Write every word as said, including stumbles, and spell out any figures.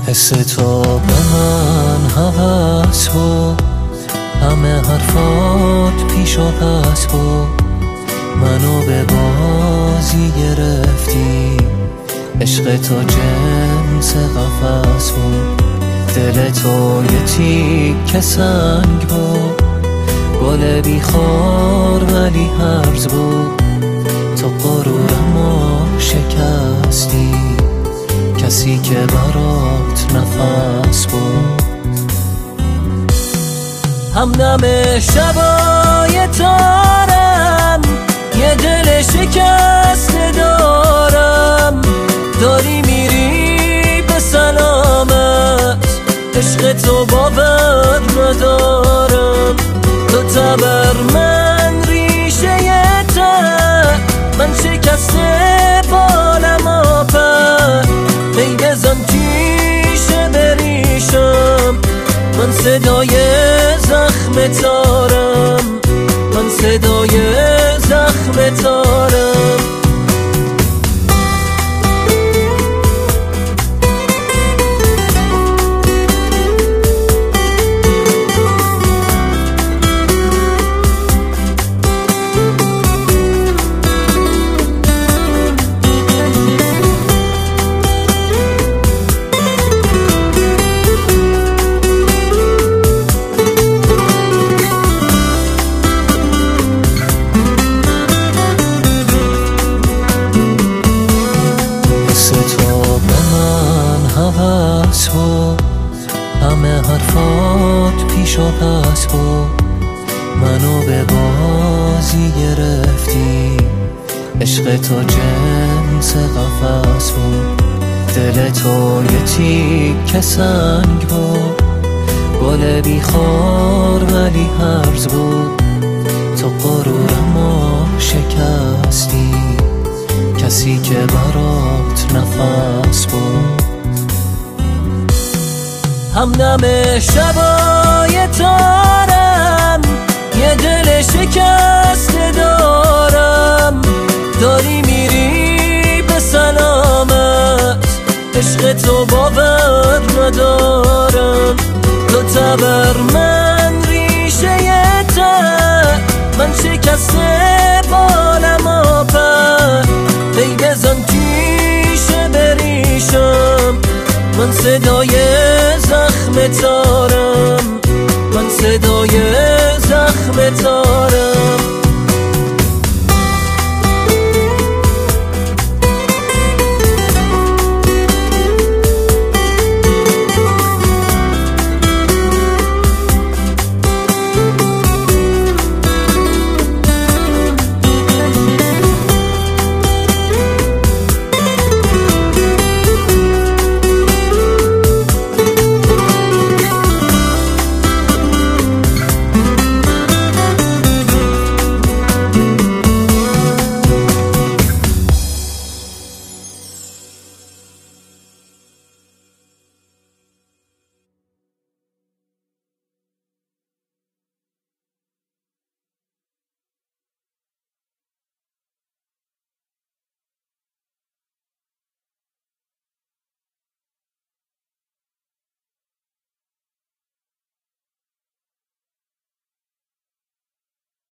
حس تو به من هوس بود، همه حرفات پیش و پس بود، منو به بازی گرفتی. عشق تو جنس قفس بود، دل تو یه تیکه سنگ بود، گل بیخار ولی هرز بود. تو غرورمو شکستی، کسی که برات نفس بود. همدم شبای تارم، یه دل شکسته دارم، داری میری به سلامت، عشق تو باور ندارم. تو تبر من ریشه تر، من شکسته بالم آپر، می بزن پیشه بریشم، من صدای زخم تارم، من صدای زخم تارم. هوس بود، همه حرفات پیش و پس بود، منو به بازی گرفتی. عشق تو جنس قفس بود، دل تو یه تیکه سنگ بود، گل بیخار ولی هرز بود. تو غرورمو شکستی، کسی که برات نفس بود. همدم شبای تارم، یه دل شکسته دارم، داری میری به سلامت، عشق تو باور ندارم. تو تبر من ریشه تر، من شکسته بالم آپر، می بزن پیشه بریشم، من صدای زخم تارم، من صدای زخم تارم.